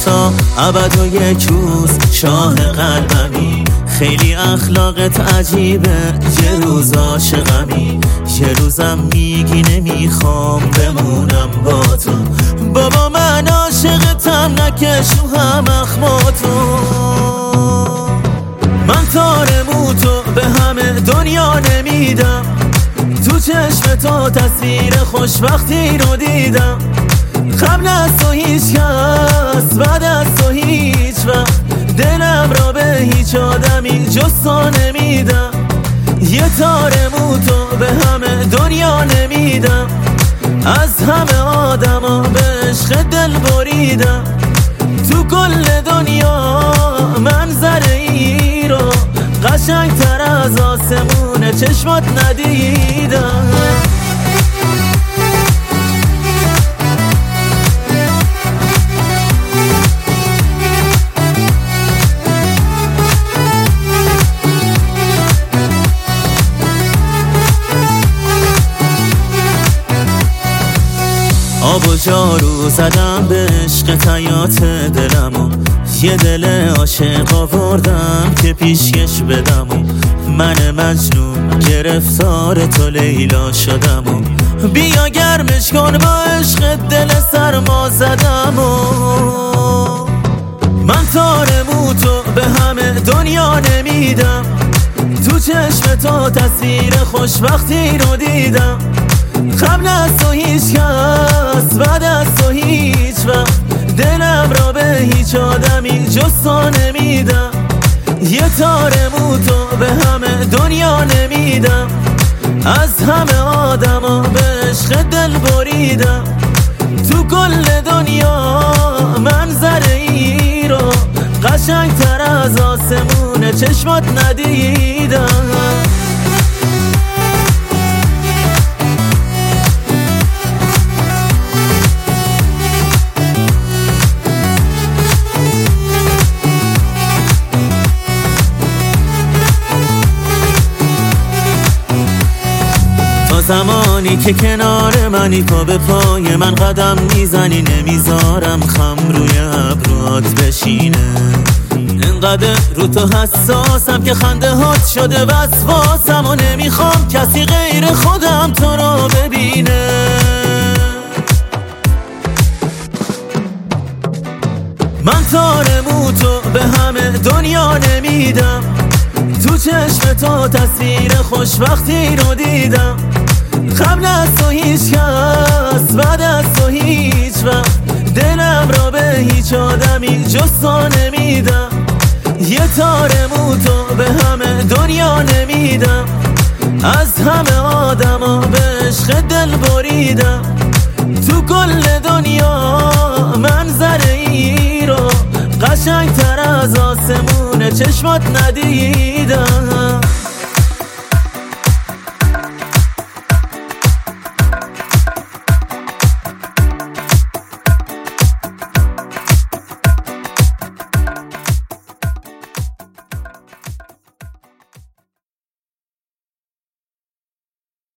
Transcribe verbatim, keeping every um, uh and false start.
تا ابد و یک روز شاه قلبمی. خیلی اخلاقت عجیبه، یه روز عاشقمی، یه روزم میگی نمیخوام بمونم با تو. بابا من عاشقتم، نکش رو هم اخماتو. من تار موتو به همه دنیا نمیدم، تو چشم تو تصویر خوشبختی رو دیدم. قبل از تو هیچ کس، بعد از تو هیچ وقت دلم را به هیچ آدمی جز تو نمیدم. یه تار موتو به همه دنیا نمیدم، از همه آدما به عشق دل بریدم. تو کل دنیا منظره ای رو قشنگ تر از آسمون چشمات ندیدم. آب و جارو زدم به عشق تیات دلمو، یه دل عاشق آوردم که پیشکش بدم. من مجنون گرفتار تو لیلا شدم، بیا گرمش کن با عشق دل سرما زدم. من تار موتو به همه دنیا نمیدم، تو چشم تو تصویر خوشبختی رو دیدم. قبل از تو هیچ کس، بعد از تو هیچ وقت دلم را به هیچ آدمی جز تو نمیدم. یه تار موتو به همه دنیا نمیدم، از همه آدما به عشق دل بریدم. تو کل دنیا منظره ای رو قشنگ تر از آسمون چشمات ندیدم. زمانی که کنار منی، پا به پای من قدم میزنی، نمیذارم خم روی ابروات بشینه. انقدر رو تو حساسم که خنده هات شده وسواسم، و نمیخوام کسی غیر خودم تو رو ببینه. من تار موتو به همه دنیا نمیدم، تو چشم تو تصویر خوشبختی رو دیدم. قبل از تو هیچ کس، بعد از تو هیچ وقت دلم را به هیچ آدمی جز تو نمیدم. یه تار موتو به همه دنیا نمیدم، از همه آدما به عشق دل بریدم. تو کل دنیا منظره ای رو قشنگ تر از آسمون چشمات ندیدم.